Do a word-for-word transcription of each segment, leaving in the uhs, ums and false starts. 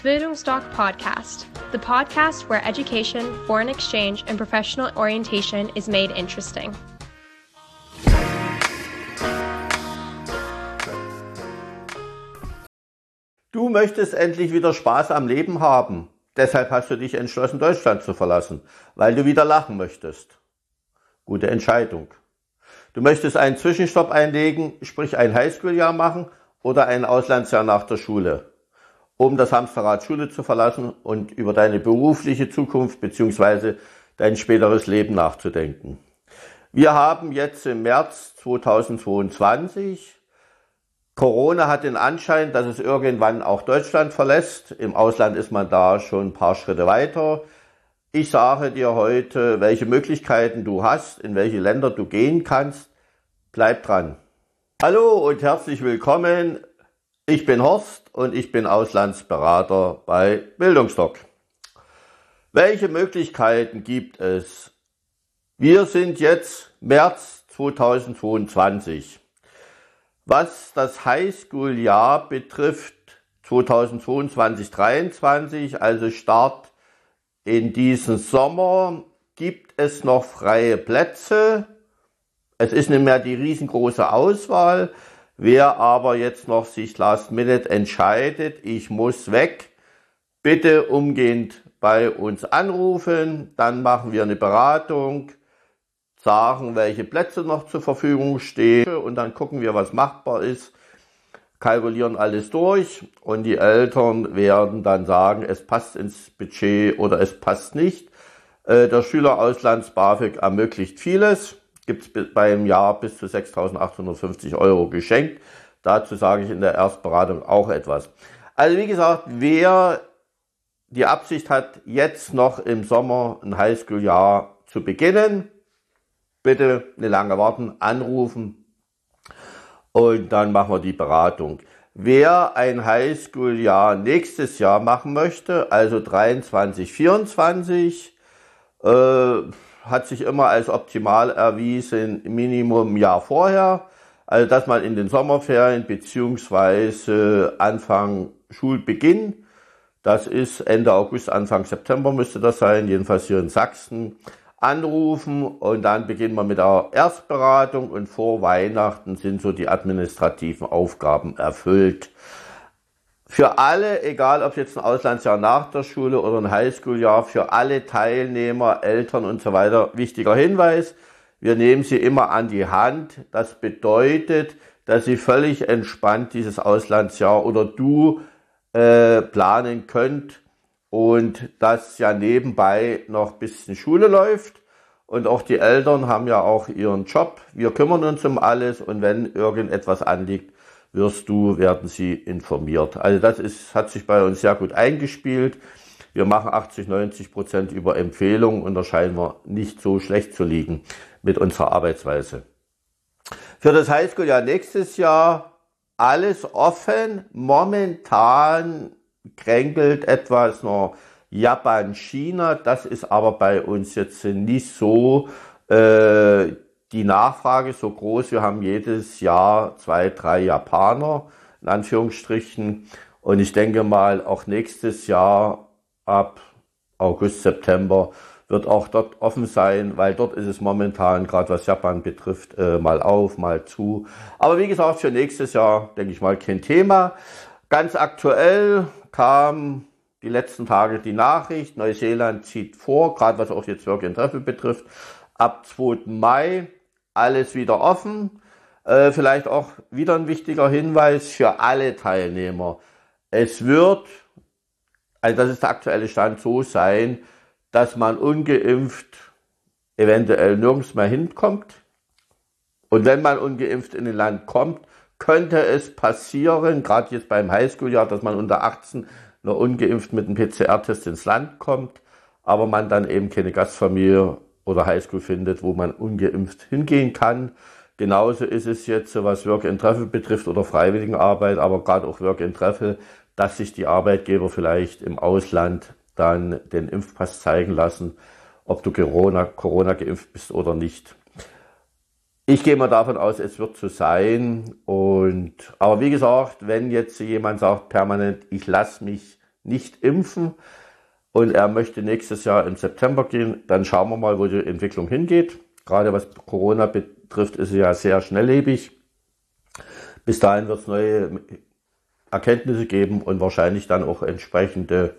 Bildungsdoc Podcast, the podcast where education, foreign exchange, and professional orientation is made interesting. Du möchtest endlich wieder Spaß am Leben haben. Deshalb hast du dich entschlossen, Deutschland zu verlassen, weil du wieder lachen möchtest. Gute Entscheidung. Du möchtest einen Zwischenstopp einlegen, sprich ein Highschool-Jahr machen oder ein Auslandsjahr nach der Schule, um das Hamsterrad Schule zu verlassen und über deine berufliche Zukunft bzw. dein späteres Leben nachzudenken. Wir haben jetzt im März zweitausendzweiundzwanzig. Corona hat den Anschein, dass es irgendwann auch Deutschland verlässt. Im Ausland ist man da schon ein paar Schritte weiter. Ich sage dir heute, welche Möglichkeiten du hast, in welche Länder du gehen kannst. Bleib dran. Hallo und herzlich willkommen. Ich bin Horst und ich bin Auslandsberater bei Bildungsdoc. Welche Möglichkeiten gibt es? Wir sind jetzt März zweitausendzweiundzwanzig. Was das Highschool-Jahr betrifft, zweitausendzweiundzwanzig dreiundzwanzig, also Start in diesen Sommer, gibt es noch freie Plätze. Es ist nicht mehr die riesengroße Auswahl. Wer aber jetzt noch sich last minute entscheidet, ich muss weg, bitte umgehend bei uns anrufen, dann machen wir eine Beratung, sagen, welche Plätze noch zur Verfügung stehen und dann gucken wir, was machbar ist, kalkulieren alles durch und die Eltern werden dann sagen, es passt ins Budget oder es passt nicht. Der Schülerauslands-BAföG ermöglicht vieles, gibt es beim Jahr bis zu sechstausendachthundertfünfzig Euro geschenkt. Dazu sage ich in der Erstberatung auch etwas. Also wie gesagt, wer die Absicht hat, jetzt noch im Sommer ein Highschool-Jahr zu beginnen, bitte nicht lange warten, anrufen und dann machen wir die Beratung. Wer ein Highschool-Jahr nächstes Jahr machen möchte, also dreiundzwanzig vierundzwanzig, äh, hat sich immer als optimal erwiesen, Minimum ein Jahr vorher, also dass man in den Sommerferien beziehungsweise Anfang Schulbeginn, das ist Ende August, Anfang September müsste das sein, jedenfalls hier in Sachsen, anrufen und dann beginnen wir mit der Erstberatung und vor Weihnachten sind so die administrativen Aufgaben erfüllt. Für alle, egal ob jetzt ein Auslandsjahr nach der Schule oder ein Highschool-Jahr, für alle Teilnehmer, Eltern und so weiter, wichtiger Hinweis, wir nehmen sie immer an die Hand. Das bedeutet, dass sie völlig entspannt dieses Auslandsjahr oder du äh, planen könnt, und dass ja nebenbei noch ein bisschen Schule läuft und auch die Eltern haben ja auch ihren Job. Wir kümmern uns um alles und wenn irgendetwas anliegt, wirst du, werden sie informiert. Also das ist, hat sich bei uns sehr gut eingespielt. Wir machen achtzig, neunzig Prozent über Empfehlungen und da scheinen wir nicht so schlecht zu liegen mit unserer Arbeitsweise. Für das Highschool-Jahr nächstes Jahr alles offen. Momentan kränkelt etwas noch Japan, China. Das ist aber bei uns jetzt nicht so äh, die Nachfrage so groß. Wir haben jedes Jahr zwei, drei Japaner, in Anführungsstrichen. Und ich denke mal, auch nächstes Jahr ab August, September wird auch dort offen sein, weil dort ist es momentan, gerade was Japan betrifft, äh, mal auf, mal zu. Aber wie gesagt, für nächstes Jahr, denke ich mal, kein Thema. Ganz aktuell kam die letzten Tage die Nachricht, Neuseeland zieht vor, gerade was auch jetzt Work and Travel betrifft, ab zweiten Mai alles wieder offen. Äh, vielleicht auch wieder ein wichtiger Hinweis für alle Teilnehmer. Es wird, also das ist der aktuelle Stand, so sein, dass man ungeimpft eventuell nirgends mehr hinkommt. Und wenn man ungeimpft in ein Land kommt, könnte es passieren, gerade jetzt beim Highschool-Jahr, dass man unter achtzehn nur ungeimpft mit einem P C R-Test ins Land kommt, aber man dann eben keine Gastfamilie oder Highschool findet, wo man ungeimpft hingehen kann. Genauso ist es jetzt, was Work and Travel betrifft oder Freiwilligenarbeit, aber gerade auch Work and Travel, dass sich die Arbeitgeber vielleicht im Ausland dann den Impfpass zeigen lassen, ob du Corona, Corona geimpft bist oder nicht. Ich gehe mal davon aus, es wird so sein. Und, aber wie gesagt, wenn jetzt jemand sagt permanent, ich lasse mich nicht impfen und er möchte nächstes Jahr im September gehen, dann schauen wir mal, wo die Entwicklung hingeht. Gerade was Corona betrifft, ist sie ja sehr schnelllebig. Bis dahin wird es neue Erkenntnisse geben und wahrscheinlich dann auch entsprechende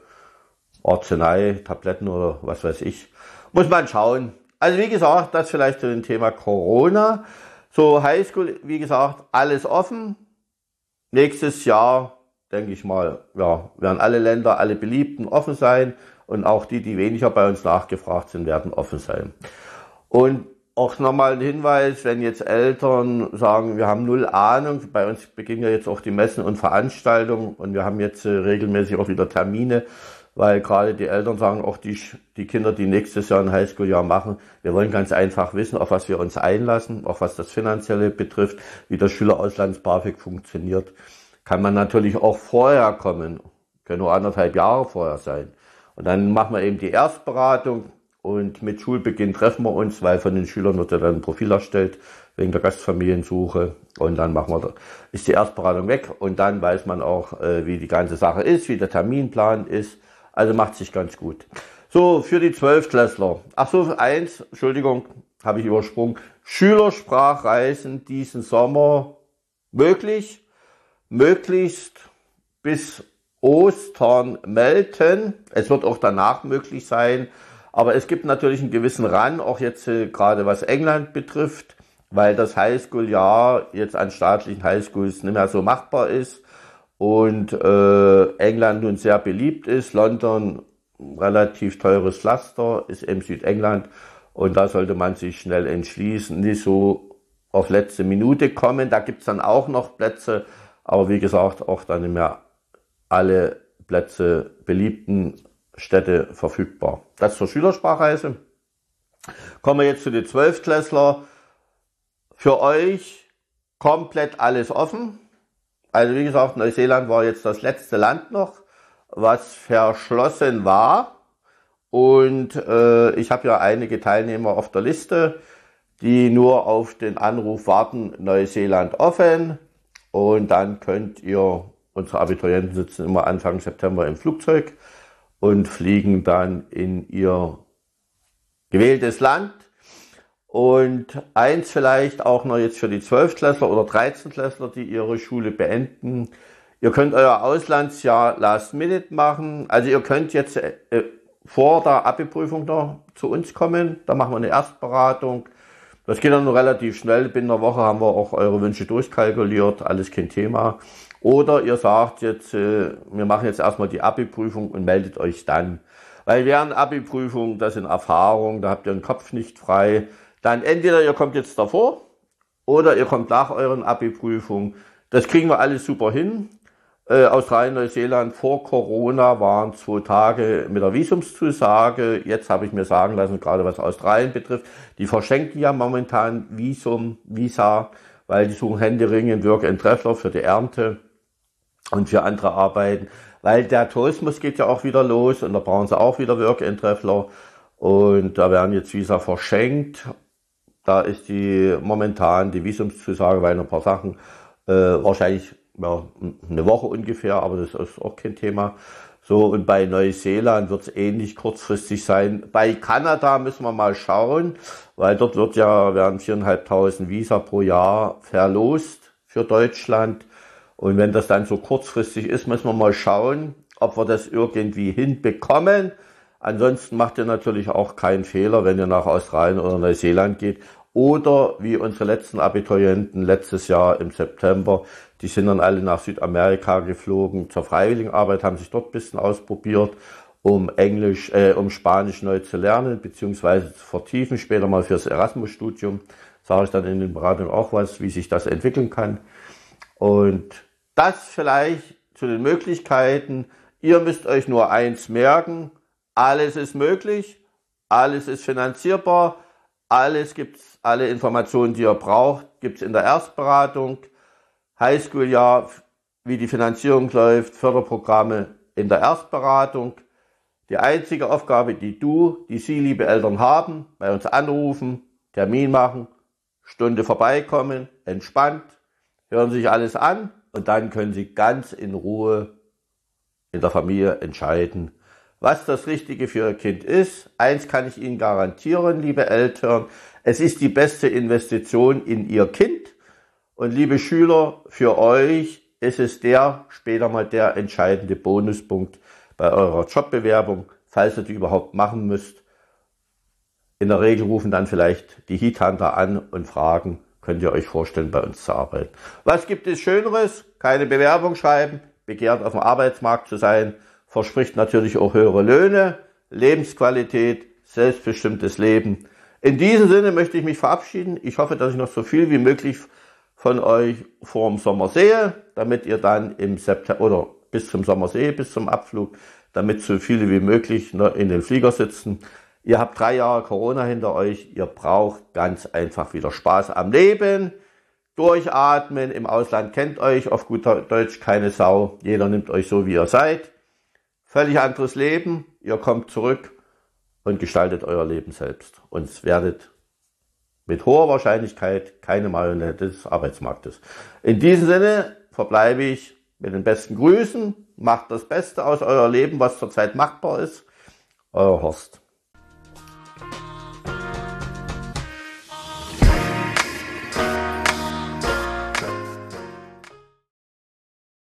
Arznei, Tabletten oder was weiß ich. Muss man schauen. Also wie gesagt, das vielleicht zu dem Thema Corona. So Highschool, wie gesagt, alles offen. Nächstes Jahr, denke ich mal, ja, werden alle Länder, alle Beliebten offen sein und auch die, die weniger bei uns nachgefragt sind, werden offen sein. Und auch nochmal ein Hinweis, wenn jetzt Eltern sagen, wir haben null Ahnung, bei uns beginnen ja jetzt auch die Messen und Veranstaltungen und wir haben jetzt äh, regelmäßig auch wieder Termine, weil gerade die Eltern sagen, auch die, die Kinder, die nächstes Jahr ein Highschool-Jahr machen, wir wollen ganz einfach wissen, auf was wir uns einlassen, auch was das Finanzielle betrifft, wie das Schülerauslands-BAföG funktioniert. Kann man natürlich auch vorher kommen, können nur anderthalb Jahre vorher sein. Und dann machen wir eben die Erstberatung und mit Schulbeginn treffen wir uns, weil von den Schülern wird ja dann ein Profil erstellt, wegen der Gastfamiliensuche. Und dann machen wir, ist die Erstberatung weg und dann weiß man auch, wie die ganze Sache ist, wie der Terminplan ist. Also macht sich ganz gut. So, für die Zwölftklässler. Ach so, eins, Entschuldigung, habe ich übersprungen. Schülersprachreisen diesen Sommer möglich, möglichst bis Ostern melden. Es wird auch danach möglich sein. Aber es gibt natürlich einen gewissen Run, auch jetzt äh, gerade was England betrifft, weil das Highschool-Jahr jetzt an staatlichen Highschools nicht mehr so machbar ist. Und äh, England nun sehr beliebt ist, London relativ teures Pflaster, ist eben Südengland und da sollte man sich schnell entschließen, nicht so auf letzte Minute kommen, da gibt's dann auch noch Plätze, aber wie gesagt, auch dann nicht mehr alle Plätze beliebten Städte verfügbar. Das zur Schülersprachreise. Kommen wir jetzt zu den Zwölftklässler. Für euch komplett alles offen. Also wie gesagt, Neuseeland war jetzt das letzte Land noch, was verschlossen war. Und äh, ich habe ja einige Teilnehmer auf der Liste, die nur auf den Anruf warten, Neuseeland offen. Und dann könnt ihr, unsere Abiturienten sitzen immer Anfang September im Flugzeug und fliegen dann in ihr gewähltes Land. Und eins vielleicht auch noch jetzt für die Zwölftklässler oder Dreizehntklässler, die ihre Schule beenden. Ihr könnt euer Auslandsjahr last minute machen. Also ihr könnt jetzt äh, vor der Abi-Prüfung noch zu uns kommen. Da machen wir eine Erstberatung. Das geht dann nur relativ schnell. Binnen einer Woche haben wir auch eure Wünsche durchkalkuliert. Alles kein Thema. Oder ihr sagt jetzt, äh, wir machen jetzt erstmal die Abi-Prüfung und meldet euch dann. Weil während Abi-Prüfung, das sind Erfahrungen, da habt ihr den Kopf nicht frei. Dann entweder ihr kommt jetzt davor oder ihr kommt nach euren Abi-Prüfungen. Das kriegen wir alles super hin. Äh, Australien, Neuseeland vor Corona waren zwei Tage mit der Visumszusage. Jetzt habe ich mir sagen lassen, gerade was Australien betrifft, die verschenken ja momentan Visum, Visa, weil die suchen händeringend Work and Traveler für die Ernte und für andere Arbeiten. Weil der Tourismus geht ja auch wieder los und da brauchen sie auch wieder Work and Traveler. Und da werden jetzt Visa verschenkt. Da ist die momentan die Visumszusage, weil noch ein paar Sachen, äh, wahrscheinlich ja, eine Woche ungefähr, aber das ist auch kein Thema. So, und bei Neuseeland wird es ähnlich kurzfristig sein. Bei Kanada müssen wir mal schauen, weil dort wird ja, werden viertausendfünfhundert Visa pro Jahr verlost für Deutschland. Und wenn das dann so kurzfristig ist, müssen wir mal schauen, ob wir das irgendwie hinbekommen. Ansonsten macht ihr natürlich auch keinen Fehler, wenn ihr nach Australien oder Neuseeland geht. Oder wie unsere letzten Abiturienten letztes Jahr im September, die sind dann alle nach Südamerika geflogen zur Freiwilligenarbeit, haben sich dort ein bisschen ausprobiert, um Englisch, äh, um Spanisch neu zu lernen, beziehungsweise zu vertiefen, später mal fürs Erasmus-Studium. Sage ich dann in den Beratungen auch was, wie sich das entwickeln kann. Und das vielleicht zu den Möglichkeiten. Ihr müsst euch nur eins merken. Alles ist möglich, alles ist finanzierbar, alles gibt's, alle Informationen, die ihr braucht, gibt's in der Erstberatung, Highschool-Jahr, wie die Finanzierung läuft, Förderprogramme in der Erstberatung. Die einzige Aufgabe, die du, die Sie, liebe Eltern, haben, bei uns anrufen, Termin machen, Stunde vorbeikommen, entspannt, hören sich alles an und dann können Sie ganz in Ruhe in der Familie entscheiden, was das Richtige für Ihr Kind ist. Eins kann ich Ihnen garantieren, liebe Eltern, es ist die beste Investition in Ihr Kind. Und liebe Schüler, für euch ist es der, später mal der entscheidende Bonuspunkt bei eurer Jobbewerbung, falls ihr die überhaupt machen müsst. In der Regel rufen dann vielleicht die Headhunter an und fragen, könnt ihr euch vorstellen, bei uns zu arbeiten. Was gibt es Schöneres? Keine Bewerbung schreiben, begehrt auf dem Arbeitsmarkt zu sein, verspricht natürlich auch höhere Löhne, Lebensqualität, selbstbestimmtes Leben. In diesem Sinne möchte ich mich verabschieden. Ich hoffe, dass ich noch so viel wie möglich von euch vor dem Sommer sehe, damit ihr dann im September oder bis zum Sommer sehe, bis zum Abflug, damit so viele wie möglich in den Flieger sitzen. Ihr habt drei Jahre Corona hinter euch. Ihr braucht ganz einfach wieder Spaß am Leben. Durchatmen. Im Ausland kennt euch auf gut Deutsch keine Sau. Jeder nimmt euch so, wie ihr seid. Völlig anderes Leben. Ihr kommt zurück und gestaltet euer Leben selbst. Und werdet mit hoher Wahrscheinlichkeit keine Marionette des Arbeitsmarktes. In diesem Sinne verbleibe ich mit den besten Grüßen. Macht das Beste aus euer Leben, was zurzeit machbar ist. Euer Horst.